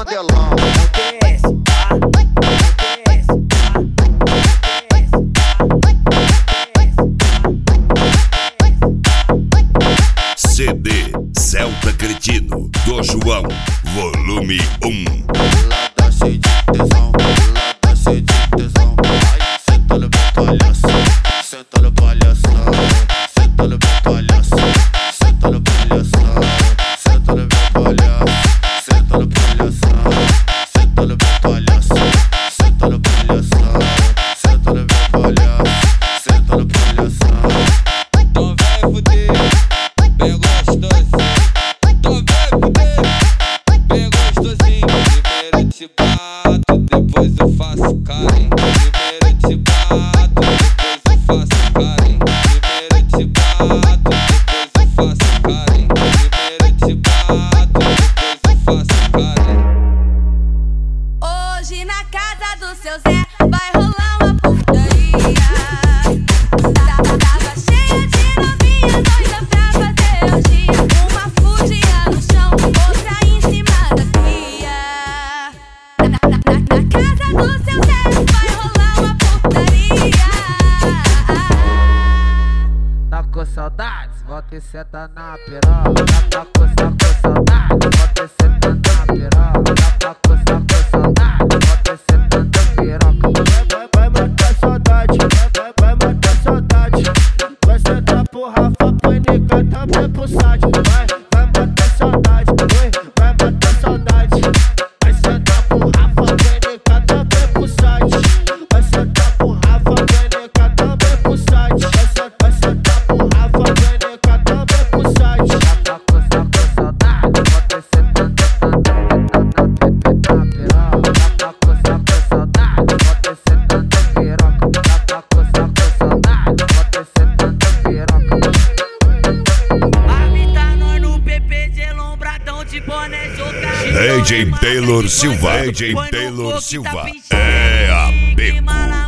mandelão. CD Celta Cretino do João, volume 1. Lada cheia de tesão, lada cheia de tesão. Ai, senta no meu palhaço, senta no palhação. Senta no meu palhaço, senta no palhação. Senta no meu palhaço, senta no palhação. Senta no meu palhaço, senta no palhação. Senta no meu palhaço, senta no palhação. Então vai fuder, bem gostosinho. Então vai fuder, bem gostosinho. Primeiro eu te bato, depois eu faço carinho. Primeiro eu te bato, depois eu faço carinho. Primeiro eu te bato, depois eu faço carinho. Primeiro eu te bato, depois eu faço carinho. Hoje na casa do seu Zé vai rolar uma putaria. Tava cheia de novinha doida pra fazer orgia. Uma fugia no chão, outra em cima da pia. Na casa do seu Zé vai rolar uma putaria. Tá com saudades? Volta e senta na piroca. Tá com saudades? Volta e senta na piroca. Tá com saudades? Volta e senta na piroca. Vai matar a saudade, vai matar a saudade. Vai sentar pro Rafa, põe nica também pro site. Vai matar a saudade, vai matar a saudade. Vai sentar pro Rafa, põe nica também pro site. Vai sentar pro Rafa, põe nica também pro site. Vai sentar pro Rafa, põe nica também pro site. Tá com saudades? Volta e senta na piroca. Tá com saudades? Volta e senta na piroca. Tá com saudades? Volta e senta na piroca. Habita nós no PPG Lombradão de boné jogar. DJ Taylor Silva, DJ Taylor Silva, é a Beco.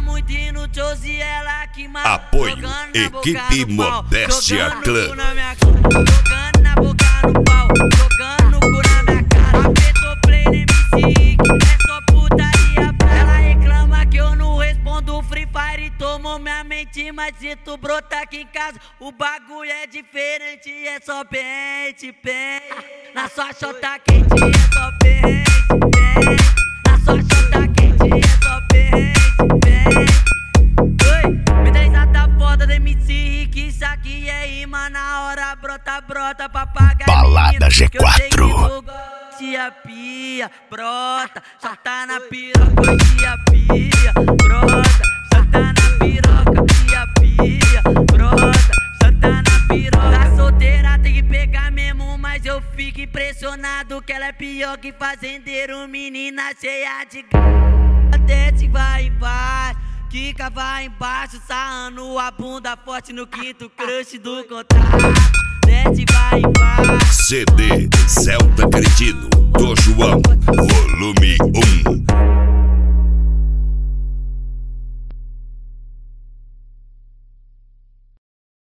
Apoio, equipe Modéstia Clã. Jogando na boca no pau, jogando o cu na minha cara. Apertou play no MC Rick, é só putaria. Ela reclama que eu não respondo Free Fire e tomou minha mente. Mas se tu brotar aqui em casa, o bagulho é diferente. É só pente, pente. Na sua chota quente é só pente, pente. Na sua chota quente é só pente, pente. Oi, me tá foda da MC Rick. Isso aqui é rima na hora, brota, brota pra pagar. Balada G4. Tia pia, brota, só tá na piroca, tia pia, brota, só tá na piroca, tia pia, brota, só tá na piroca. Tá solteira, tem que pegar mesmo, mas eu fico impressionado que ela é pior que fazendeiro, menina cheia de desce, vai embaixo, quica, vai embaixo, sarrando a bunda forte no quinto crush do contrato. Desce, vai embaixo. CD Celta Cretino do João, volume 1.